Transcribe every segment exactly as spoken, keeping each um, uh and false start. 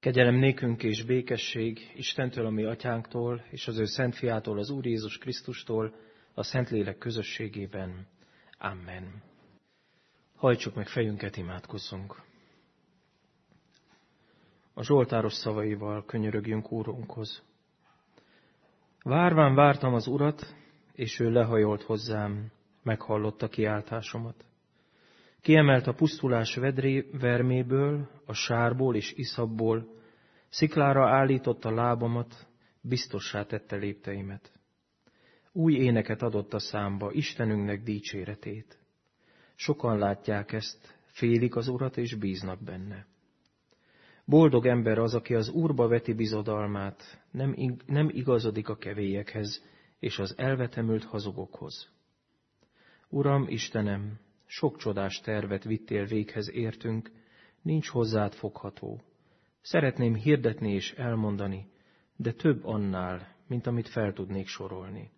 Kegyelem nékünk és békesség Istentől, a mi atyánktól, és az ő szent fiától, az Úr Jézus Krisztustól, a Szentlélek közösségében. Amen. Hajtsuk meg fejünket, imádkozzunk. A zsoltáros szavaival könyörögjünk Úrunkhoz. Várván vártam az Urat, és ő lehajolt hozzám, meghallotta kiáltásomat. Kiemelt a pusztulás vedré, verméből, a sárból és iszapból, sziklára állította lábamat, biztossá tette lépteimet. Új éneket adott a számba, Istenünknek dicséretét. Sokan látják ezt, félik az Urat és bíznak benne. Boldog ember az, aki az Úrba veti bizodalmát, nem, nem igazodik a kevélyekhez és az elvetemült hazugokhoz. Uram, Istenem, sok csodás tervet vittél véghez értünk, nincs hozzád fogható. Szeretném hirdetni és elmondani, de több annál, mint amit fel tudnék sorolni.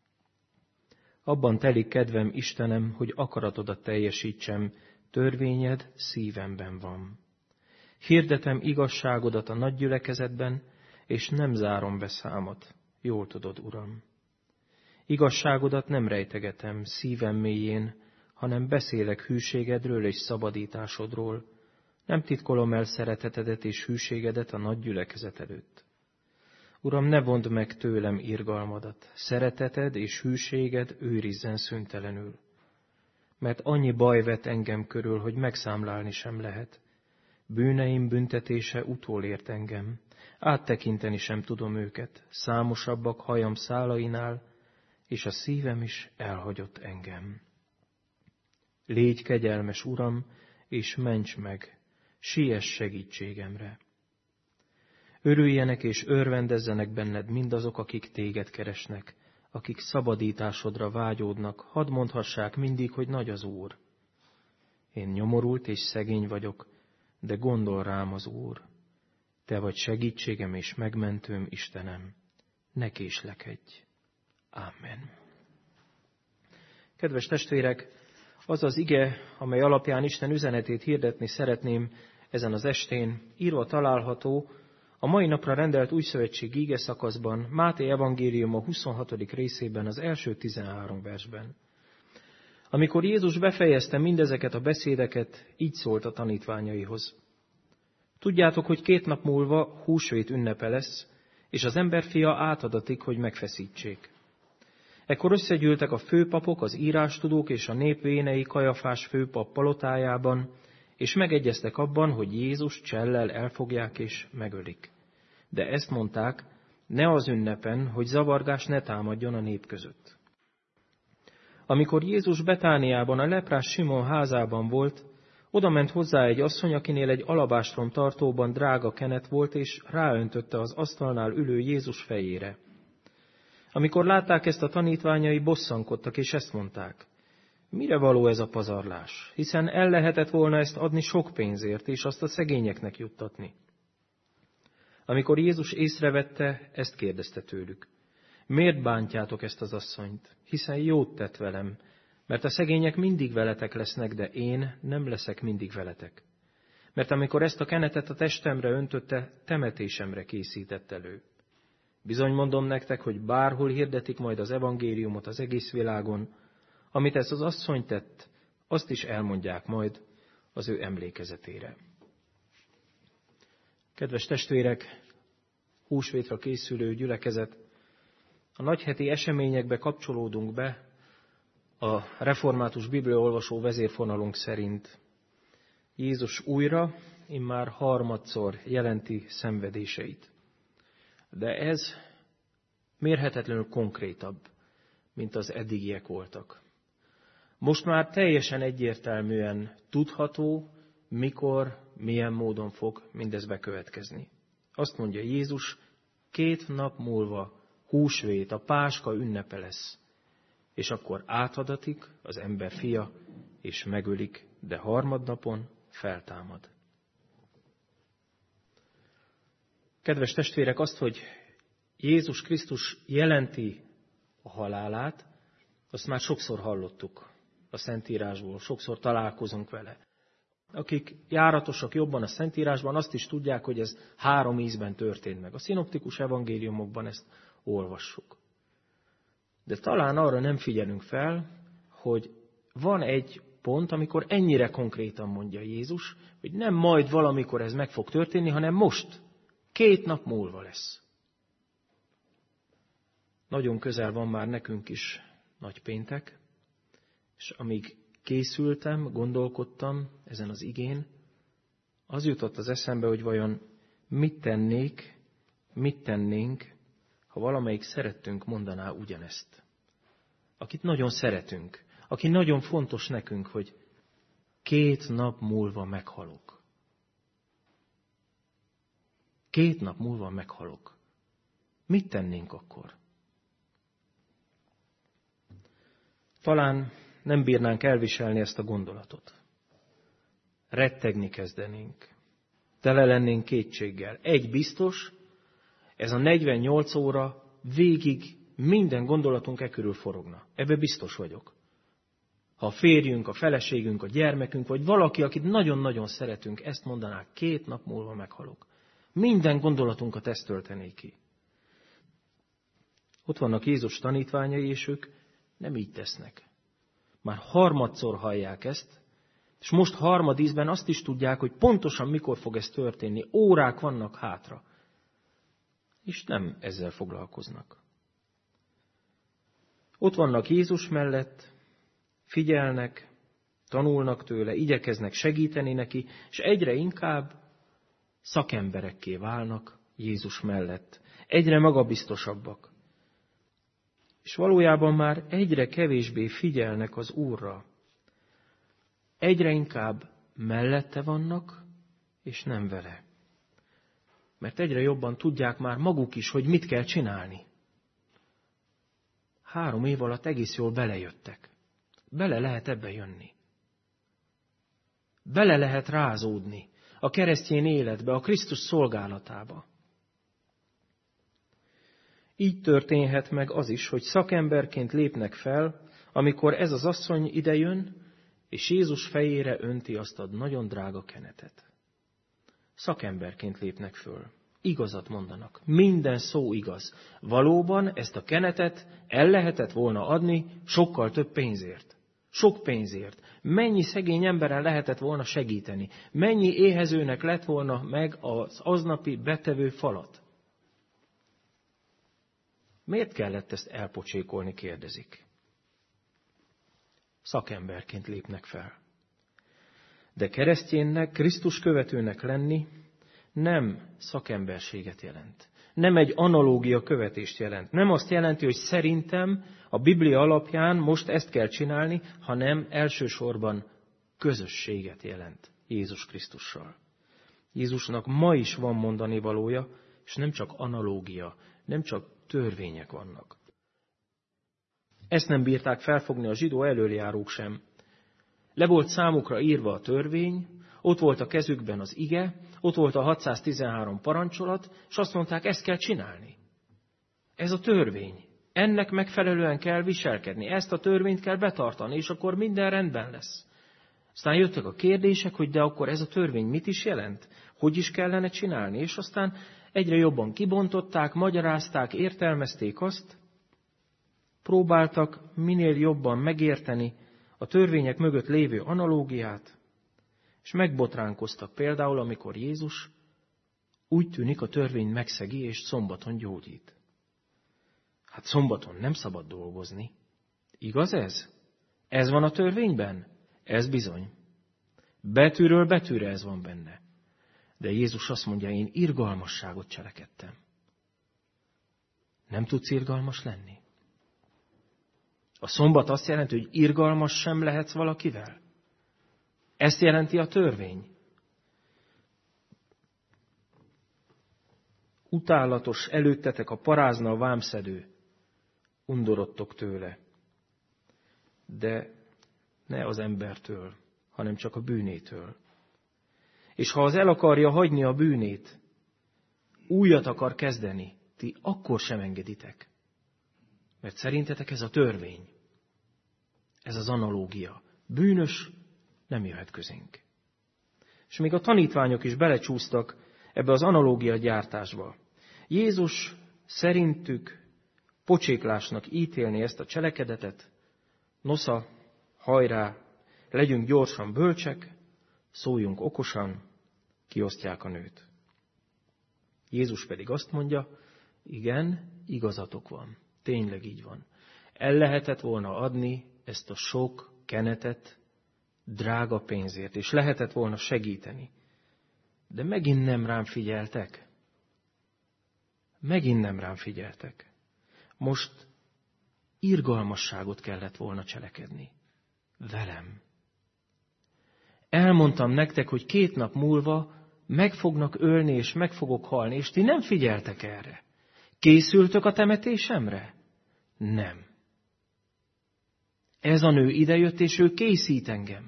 Abban telik kedvem, Istenem, hogy akaratodat teljesítsem, törvényed szívemben van. Hirdetem igazságodat a nagy gyülekezetben, és nem zárom be számot, jól tudod, Uram. Igazságodat nem rejtegetem szívem mélyén, hanem beszélek hűségedről és szabadításodról, nem titkolom el szeretetedet és hűségedet a nagy gyülekezet előtt. Uram, ne vondd meg tőlem irgalmadat, szereteted és hűséged őrizzen szüntelenül. Mert annyi baj vet engem körül, hogy megszámlálni sem lehet. Bűneim büntetése utolért engem, áttekinteni sem tudom őket, számosabbak hajam szálainál, és a szívem is elhagyott engem. Légy kegyelmes, Uram, és ments meg, siess segítségemre. Örüljenek és örvendezzenek benned mindazok, akik téged keresnek, akik szabadításodra vágyódnak, hadd mondhassák mindig, hogy nagy az Úr. Én nyomorult és szegény vagyok, de gondol rám az Úr. Te vagy segítségem és megmentőm, Istenem, ne késlekedj. Ámen. Kedves testvérek, az az ige, amely alapján Isten üzenetét hirdetni szeretném ezen az estén, írva található a mai napra rendelt újszövetségi ige szakaszban, Máté evangéliuma huszonhatodik részében, az első tizenhárom versben. Amikor Jézus befejezte mindezeket a beszédeket, így szólt a tanítványaihoz. Tudjátok, hogy két nap múlva húsvét ünnepe lesz, és az emberfia átadatik, hogy megfeszítsék. Ekkor összegyűltek a főpapok, az írástudók és a nép vénei Kajafás főpap palotájában, és megegyeztek abban, hogy Jézus csellel elfogják és megölik. De ezt mondták, ne az ünnepen, hogy zavargás ne támadjon a nép között. Amikor Jézus Betániában, a leprás Simon házában volt, odament hozzá egy asszony, akinél egy alabástrom tartóban drága kenet volt, és ráöntötte az asztalnál ülő Jézus fejére. Amikor látták ezt, a tanítványai, bosszankodtak, és ezt mondták. Mire való ez a pazarlás? Hiszen el lehetett volna ezt adni sok pénzért, és azt a szegényeknek juttatni. Amikor Jézus észrevette, ezt kérdezte tőlük. Miért bántjátok ezt az asszonyt? Hiszen jót tett velem, mert a szegények mindig veletek lesznek, de én nem leszek mindig veletek. Mert amikor ezt a kenetet a testemre öntötte, temetésemre készített elő. Bizony mondom nektek, hogy bárhol hirdetik majd az evangéliumot az egész világon, amit ez az asszony tett, azt is elmondják majd az ő emlékezetére. Kedves testvérek, húsvétra készülő gyülekezet, a nagyheti eseményekbe kapcsolódunk be a református bibliaolvasó vezérfonalunk szerint. Jézus újra, immár harmadszor jelenti szenvedéseit. De ez mérhetetlenül konkrétabb, mint az eddigiek voltak. Most már teljesen egyértelműen tudható, mikor, milyen módon fog mindez bekövetkezni. Azt mondja Jézus, két nap múlva húsvét, a Páska ünnepe lesz, és akkor átadatik az ember fia, és megölik, de harmadnapon feltámad. Kedves testvérek, azt, hogy Jézus Krisztus jelenti a halálát, azt már sokszor hallottuk a Szentírásból, sokszor találkozunk vele. Akik járatosak jobban a Szentírásban, azt is tudják, hogy ez három ízben történt meg. A szinoptikus evangéliumokban ezt olvassuk. De talán arra nem figyelünk fel, hogy van egy pont, amikor ennyire konkrétan mondja Jézus, hogy nem majd valamikor ez meg fog történni, hanem most, két nap múlva lesz. Nagyon közel van már nekünk is nagypéntek, és amíg készültem, gondolkodtam ezen az igén, az jutott az eszembe, hogy vajon mit tennék, mit tennénk, ha valamelyik szerettünk mondaná ugyanezt. Akit nagyon szeretünk, aki nagyon fontos nekünk, hogy két nap múlva meghalok. Két nap múlva meghalok. Mit tennénk akkor? Talán nem bírnánk elviselni ezt a gondolatot. Rettegni kezdenénk. Tele lennénk kétséggel. Egy biztos, ez a negyvennyolc óra végig minden gondolatunk e körül forogna. Ebbe biztos vagyok. Ha a férjünk, a feleségünk, a gyermekünk, vagy valaki, akit nagyon-nagyon szeretünk, ezt mondanák, két nap múlva meghalok. Minden gondolatunkat ezt töltené ki. Ott vannak Jézus tanítványai, és ők nem így tesznek. Már harmadszor hallják ezt, és most harmadízben azt is tudják, hogy pontosan mikor fog ez történni. Órák vannak hátra. És nem ezzel foglalkoznak. Ott vannak Jézus mellett, figyelnek, tanulnak tőle, igyekeznek segíteni neki, és egyre inkább szakemberekké válnak Jézus mellett. Egyre magabiztosabbak. És valójában már egyre kevésbé figyelnek az Úrra. Egyre inkább mellette vannak, és nem vele. Mert egyre jobban tudják már maguk is, hogy mit kell csinálni. Három év alatt egész jól belejöttek. Bele lehet ebbe jönni. Bele lehet rázódni a keresztény életbe, a Krisztus szolgálatába. Így történhet meg az is, hogy szakemberként lépnek fel, amikor ez az asszony idejön, és Jézus fejére önti azt a nagyon drága kenetet. Szakemberként lépnek föl. Igazat mondanak. Minden szó igaz. Valóban ezt a kenetet el lehetett volna adni sokkal több pénzért. Sok pénzért. Mennyi szegény emberen lehetett volna segíteni. Mennyi éhezőnek lett volna meg az aznapi betevő falat. Miért kellett ezt elpocsékolni, kérdezik. Szakemberként lépnek fel. De kereszténynek, Krisztus követőnek lenni nem szakemberséget jelent. Nem egy analógia követést jelent. Nem azt jelenti, hogy szerintem a Biblia alapján most ezt kell csinálni, hanem elsősorban közösséget jelent Jézus Krisztussal. Jézusnak ma is van mondani valója, és nem csak analógia, nem csak törvények vannak. Ezt nem bírták felfogni a zsidó elöljárók sem. Le volt számukra írva a törvény, ott volt a kezükben az ige, ott volt a hatszáztizenhárom parancsolat, és azt mondták, ezt kell csinálni. Ez a törvény. Ennek megfelelően kell viselkedni. Ezt a törvényt kell betartani, és akkor minden rendben lesz. Aztán jöttek a kérdések, hogy de akkor ez a törvény mit is jelent? Hogy is kellene csinálni? És aztán egyre jobban kibontották, magyarázták, értelmezték azt, próbáltak minél jobban megérteni a törvények mögött lévő analógiát, és megbotránkoztak például, amikor Jézus úgy tűnik a törvény megszegi, és szombaton gyógyít. Hát szombaton nem szabad dolgozni. Igaz ez? Ez van a törvényben? Ez bizony. Betűről betűre ez van benne. De Jézus azt mondja, én irgalmasságot cselekedtem. Nem tudsz irgalmas lenni? A szombat azt jelenti, hogy irgalmas sem lehetsz valakivel? Ezt jelenti a törvény. Utálatos előttetek a parázna, a vámszedő. Undorodtok tőle. De ne az embertől, hanem csak a bűnétől. És ha az el akarja hagyni a bűnét, újat akar kezdeni, ti akkor sem engeditek. Mert szerintetek ez a törvény. Ez az analógia. Bűnös nem jöhet közénk. És még a tanítványok is belecsúsztak ebbe az analógia gyártásba. Jézus szerintük pocséklásnak ítélni ezt a cselekedetet, nosza, hajrá, legyünk gyorsan bölcsek, szóljunk okosan, kiosztják a nőt. Jézus pedig azt mondja, igen, igazatok van, tényleg így van. El lehetett volna adni ezt a sok kenetet drága pénzért, és lehetett volna segíteni. De megint nem rám figyeltek. Megint nem rám figyeltek. Most irgalmasságot kellett volna cselekedni. Velem. Elmondtam nektek, hogy két nap múlva meg fognak ölni, és meg fogok halni, és ti nem figyeltek erre. Készültök a temetésemre? Nem. Ez a nő idejött, és ő készít engem.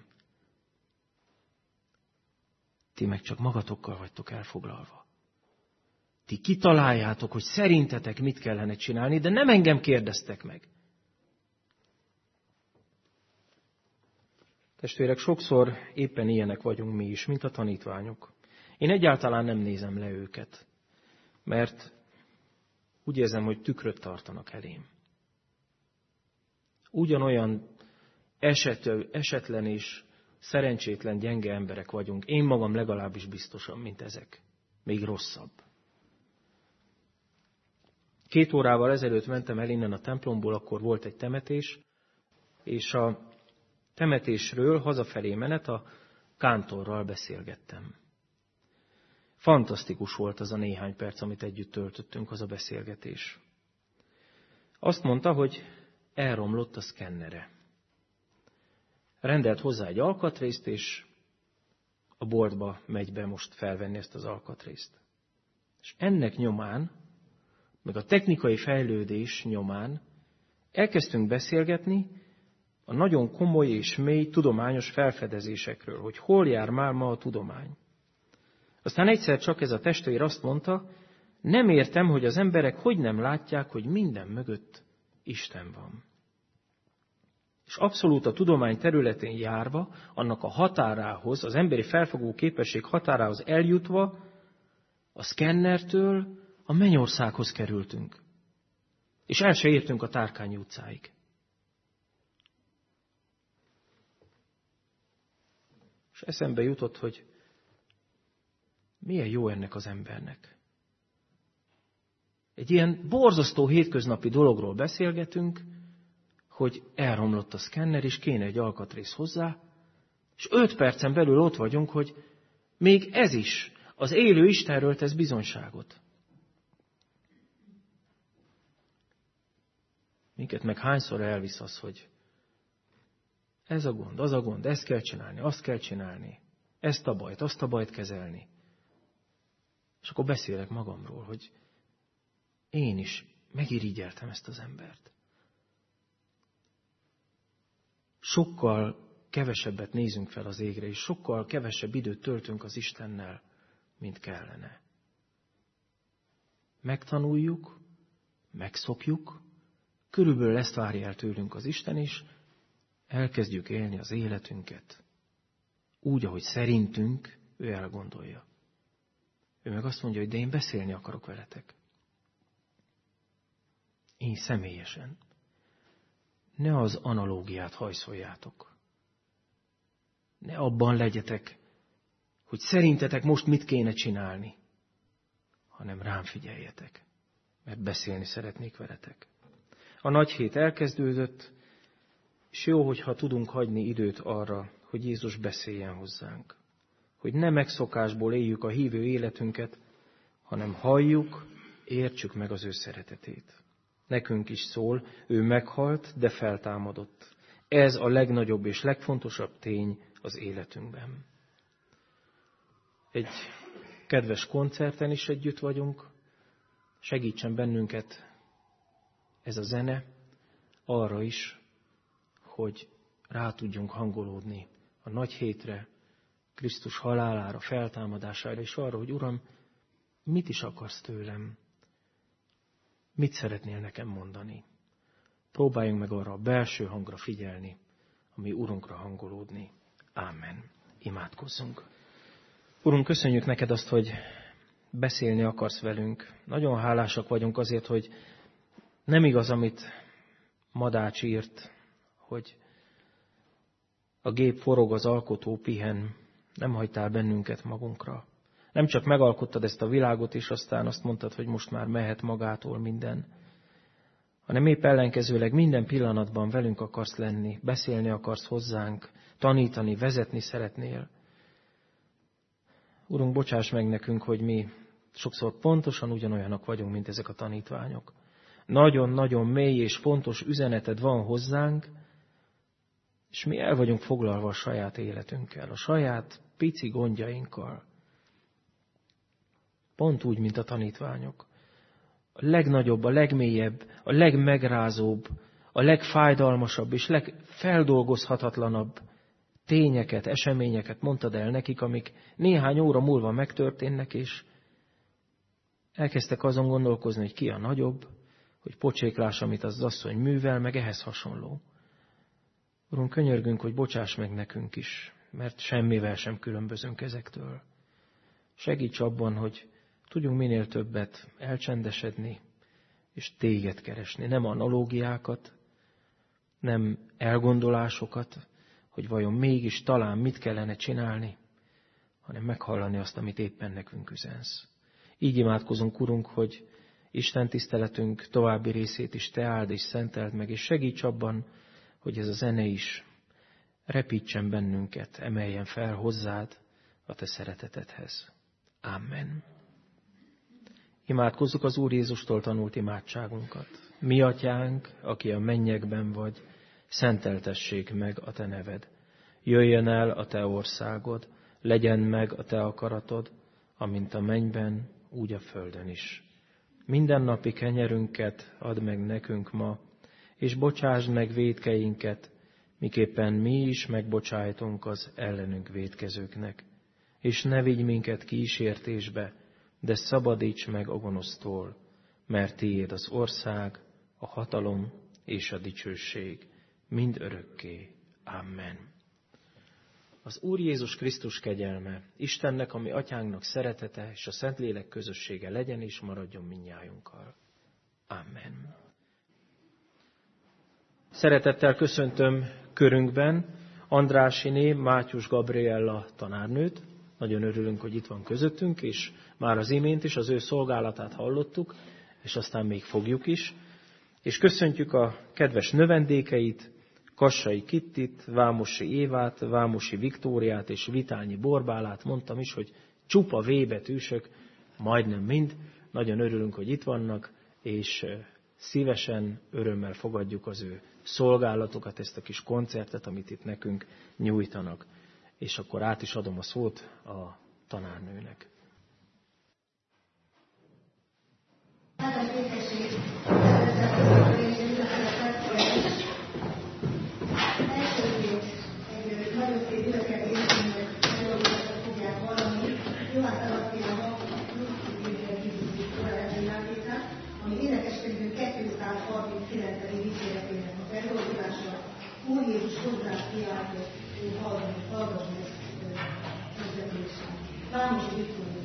Ti meg csak magatokkal vagytok elfoglalva. Ti kitaláljátok, hogy szerintetek mit kellene csinálni, de nem engem kérdeztek meg. Testvérek, sokszor éppen ilyenek vagyunk mi is, mint a tanítványok. Én egyáltalán nem nézem le őket, mert úgy érzem, hogy tükröt tartanak elém. Ugyanolyan esető, esetlen és szerencsétlen, gyenge emberek vagyunk. Én magam legalábbis biztosan, mint ezek. Még rosszabb. Két órával ezelőtt mentem el innen a templomból, akkor volt egy temetés, és a temetésről hazafelé menet a kántorral beszélgettem. Fantasztikus volt az a néhány perc, amit együtt töltöttünk, az a beszélgetés. Azt mondta, hogy elromlott a szkennere. Rendelt hozzá egy alkatrészt, és a boltba megy be most felvenni ezt az alkatrészt. És ennek nyomán, meg a technikai fejlődés nyomán elkezdtünk beszélgetni a nagyon komoly és mély tudományos felfedezésekről, hogy hol jár már ma a tudomány. Aztán egyszer csak ez a testvér azt mondta, nem értem, hogy az emberek hogy nem látják, hogy minden mögött Isten van. És abszolút a tudomány területén járva, annak a határához, az emberi felfogó képesség határához eljutva, a szkennertől a mennyországhoz kerültünk. És el se értünk a Tárkányi utcáig. És eszembe jutott, hogy milyen jó ennek az embernek. Egy ilyen borzasztó hétköznapi dologról beszélgetünk, hogy elromlott a szkenner, és kéne egy alkatrész hozzá, és öt percen belül ott vagyunk, hogy még ez is, az élő Istenről tesz bizonyságot. Minket meg hányszor elvisz az, hogy ez a gond, az a gond, ezt kell csinálni, azt kell csinálni, ezt a bajt, azt a bajt kezelni. És akkor beszélek magamról, hogy én is megirigyeltem ezt az embert. Sokkal kevesebbet nézünk fel az égre, és sokkal kevesebb időt töltünk az Istennel, mint kellene. Megtanuljuk, megszokjuk, körülbelül ezt várja el tőlünk az Isten is, elkezdjük élni az életünket úgy, ahogy szerintünk ő elgondolja. Ő meg azt mondja, hogy de én beszélni akarok veletek. Én személyesen. Ne az analógiát hajszoljátok. Ne abban legyetek, hogy szerintetek most mit kéne csinálni, hanem rám figyeljetek, mert beszélni szeretnék veletek. A nagy hét elkezdődött, és jó, hogyha tudunk hagyni időt arra, hogy Jézus beszéljen hozzánk. Hogy ne megszokásból éljük a hívő életünket, hanem halljuk, értsük meg az ő szeretetét. Nekünk is szól, ő meghalt, de feltámadott. Ez a legnagyobb és legfontosabb tény az életünkben. Egy kedves koncerten is együtt vagyunk, segítsen bennünket ez a zene arra is, hogy rá tudjunk hangolódni a nagy hétre, Krisztus halálára, feltámadására, és arra, hogy Uram, mit is akarsz tőlem? Mit szeretnél nekem mondani? Próbáljunk meg arra a belső hangra figyelni, ami Urunkra hangolódni. Ámen. Imádkozzunk. Urunk, köszönjük neked azt, hogy beszélni akarsz velünk. Nagyon hálásak vagyunk azért, hogy nem igaz, amit Madács írt, hogy a gép forog, az alkotó pihen, nem hagytál bennünket magunkra. Nem csak megalkottad ezt a világot, és aztán azt mondtad, hogy most már mehet magától minden, hanem épp ellenkezőleg minden pillanatban velünk akarsz lenni, beszélni akarsz hozzánk, tanítani, vezetni szeretnél. Urunk, bocsáss meg nekünk, hogy mi sokszor pontosan ugyanolyanok vagyunk, mint ezek a tanítványok. Nagyon-nagyon mély és fontos üzeneted van hozzánk, és mi el vagyunk foglalva a saját életünkkel, a saját pici gondjainkkal. Pont úgy, mint a tanítványok. A legnagyobb, a legmélyebb, a legmegrázóbb, a legfájdalmasabb és legfeldolgozhatatlanabb tényeket, eseményeket mondtad el nekik, amik néhány óra múlva megtörténnek, és elkezdtek azon gondolkozni, hogy ki a nagyobb, hogy pocséklás, amit az asszony művel, meg ehhez hasonló. Urunk, könyörgünk, hogy bocsáss meg nekünk is, mert semmivel sem különbözünk ezektől. Segíts abban, hogy tudjunk minél többet elcsendesedni, és téged keresni. Nem analógiákat, nem elgondolásokat, hogy vajon mégis talán mit kellene csinálni, hanem meghallani azt, amit éppen nekünk üzensz. Így imádkozunk, Urunk, hogy Isten tiszteletünk további részét is Te áld és szenteld meg, és segíts abban, hogy ez a zene is repítsen bennünket, emeljen fel hozzád a Te szeretetedhez. Amen. Imádkozzuk az Úr Jézustól tanult imádságunkat. Mi atyánk, aki a mennyekben vagy, szenteltessék meg a Te neved. Jöjjön el a Te országod, legyen meg a Te akaratod, amint a mennyben, úgy a földön is. Mindennapi kenyerünket add meg nekünk ma, és bocsásd meg vétkeinket, miképpen mi is megbocsájtunk az ellenünk vétkezőknek. És ne vigy minket kísértésbe, de szabadíts meg a gonosztól, mert tiéd az ország, a hatalom és a dicsőség, mind örökké. Amen. Az Úr Jézus Krisztus kegyelme, Istennek, ami atyánknak szeretete, és a Szentlélek közössége legyen és maradjon mindnyájunkkal. Amen. Szeretettel köszöntöm körünkben Andrásiné Mátyus Gabriella tanárnőt. Nagyon örülünk, hogy itt van közöttünk, és már az imént is az ő szolgálatát hallottuk, és aztán még fogjuk is. És köszöntjük a kedves növendékeit, Kassai Kittit, Vámosi Évát, Vámosi Viktóriát és Vitányi Borbálát. Mondtam is, hogy csupa V-betűsök, majdnem mind. Nagyon örülünk, hogy itt vannak, és szívesen, örömmel fogadjuk az ő szolgálatokat, ezt a kis koncertet, amit itt nekünk nyújtanak. És akkor át is adom a szót a tanárnőnek. Úr Jézus hozzá kiáltott, ő hallgass meg vezetését. Vámosi Viktória.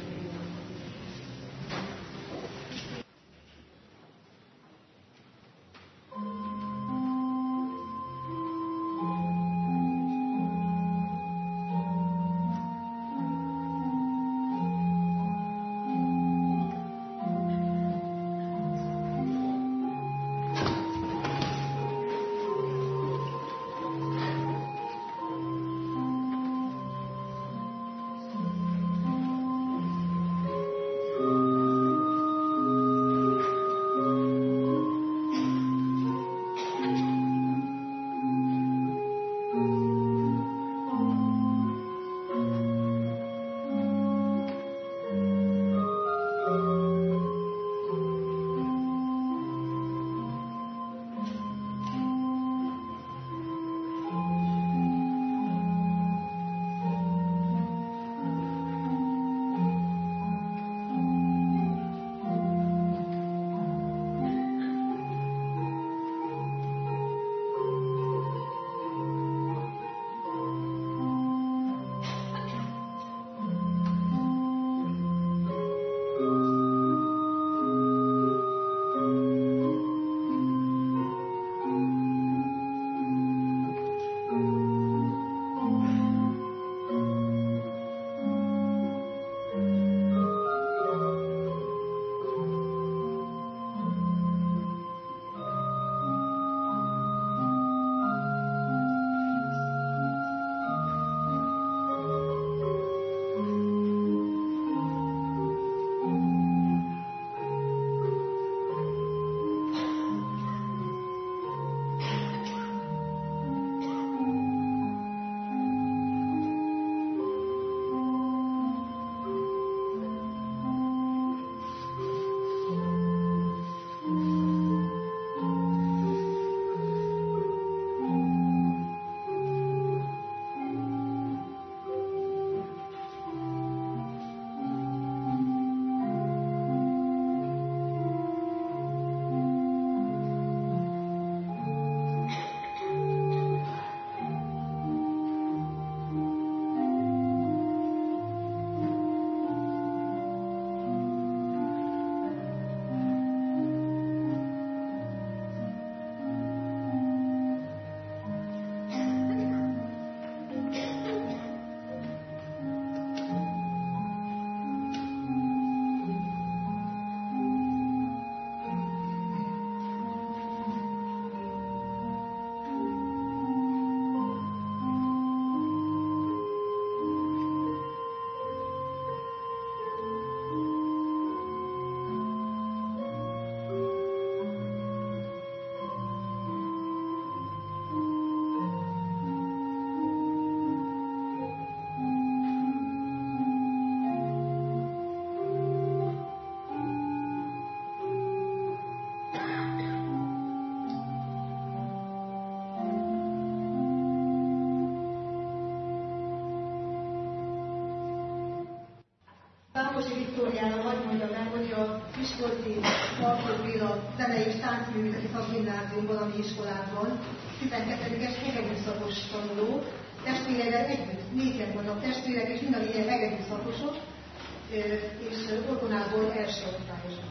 Solci Alföld Béla Zenei és Táncművészeti Szakgimnázium valami iskolában, tizenkettedikes hegedű szakos tanuló, testvéreivel együtt, négyen vannak testvérek, és mind a négyen hegedű szakosok, és orgonából első osztályosok.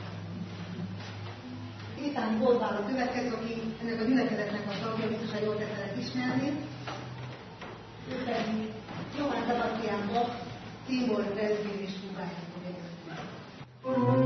Étáni Borbála következő, aki ennek a gyülekezetnek a tagja, biztosan jól teszenek ismerni. Ő pedig Johann Sebastian Bach, Tibor Rezgin és Lukács fogja.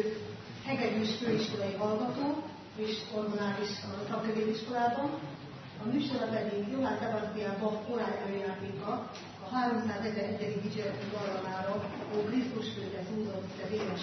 hegedűs főiskolai hallgató és hormonális szakközépiskolában, a műsora pedig Johann Sebastian Bach korál előjátéka a háromszáznegyvenegyedik dicséretű dallamára, ó Krisztus főre zúzott, de véres.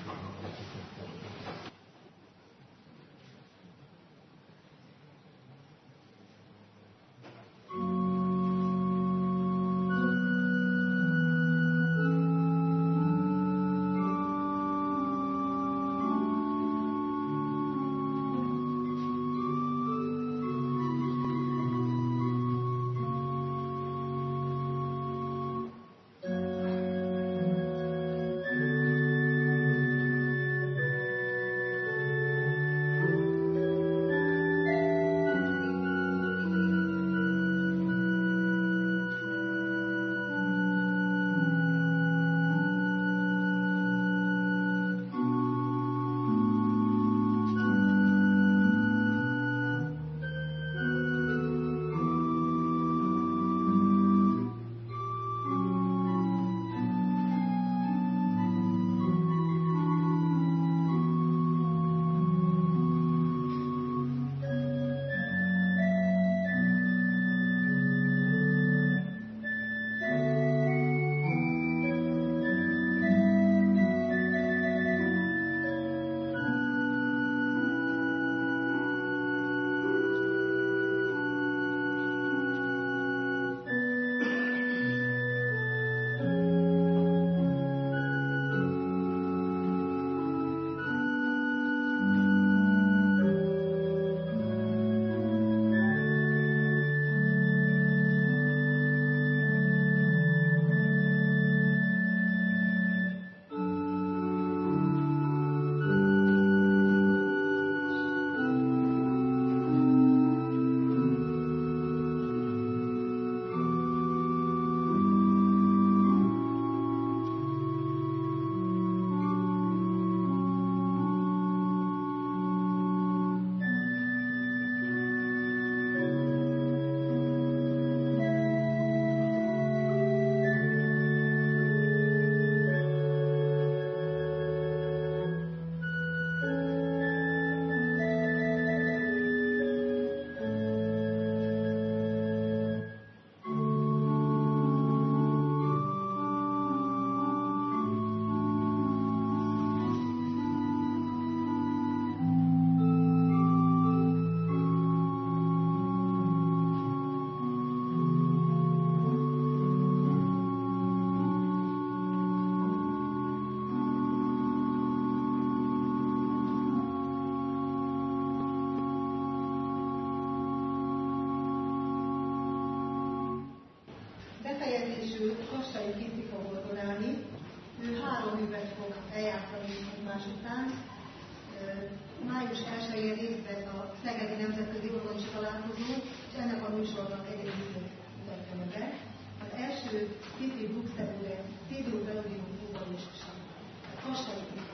május elsején részt vett a Szegedi Nemzetközi Orvosi Találkozón, és ennek a műsornak egyébként mutatta be. Az első Tifi Bruxelles Tidium Belodium Ubalista. Kassai Tifi.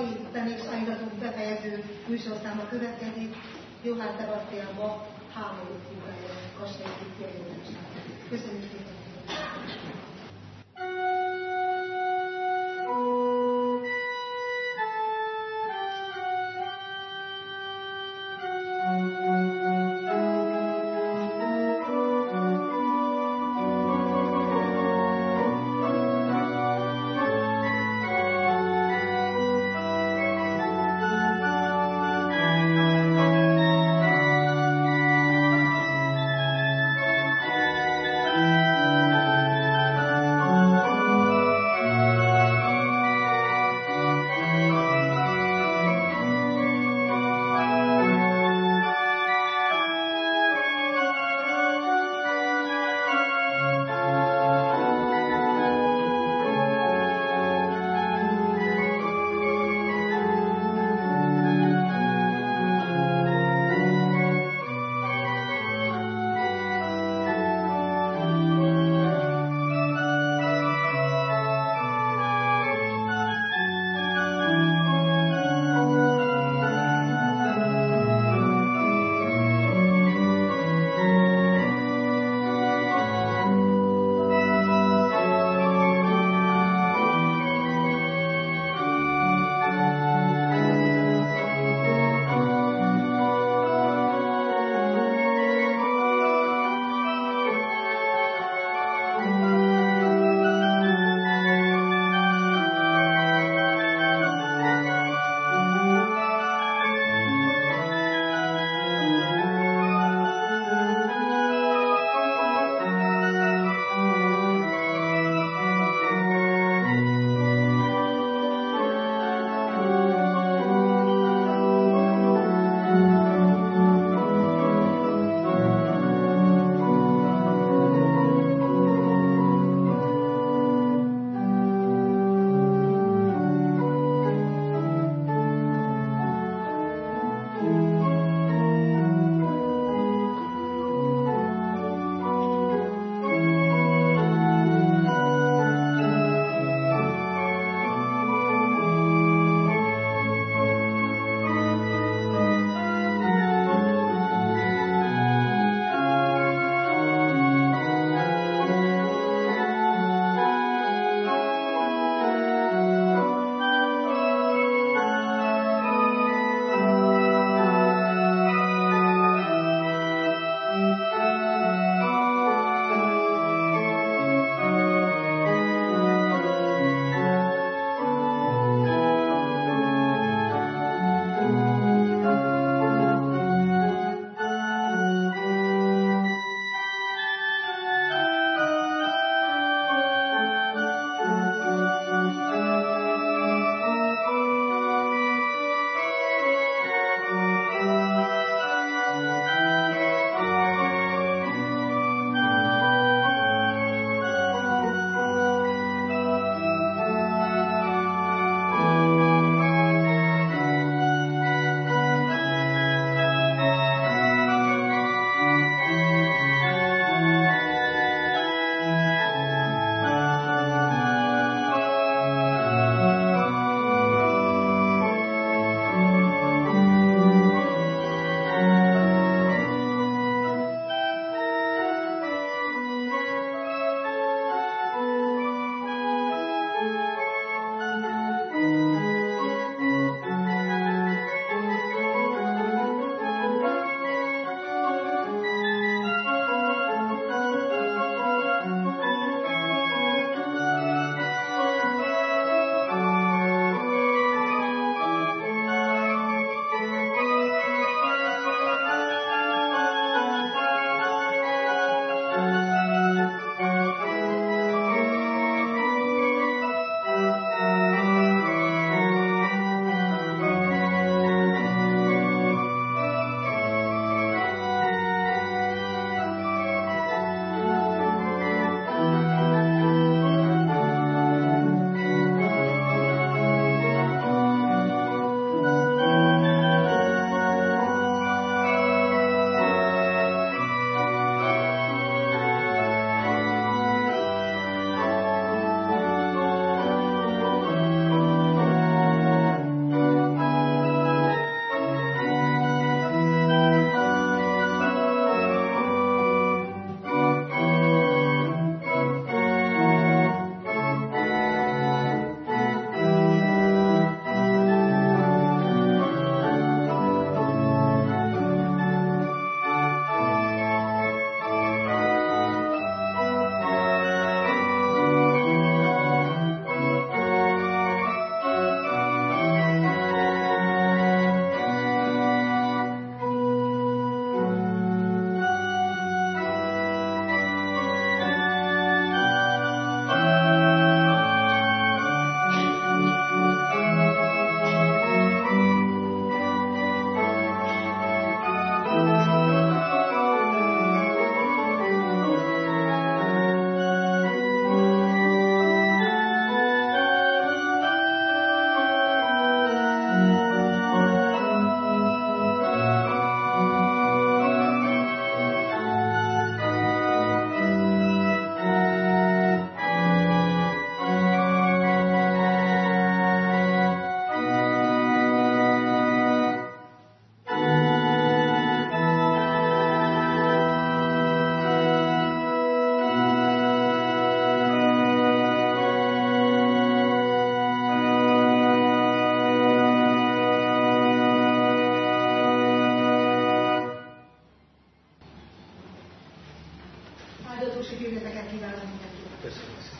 mai zenészállítatunk befejező műsorszáma következik, Johann Sebastian Bach háború címre kastély kiadását. Köszönjük szépen!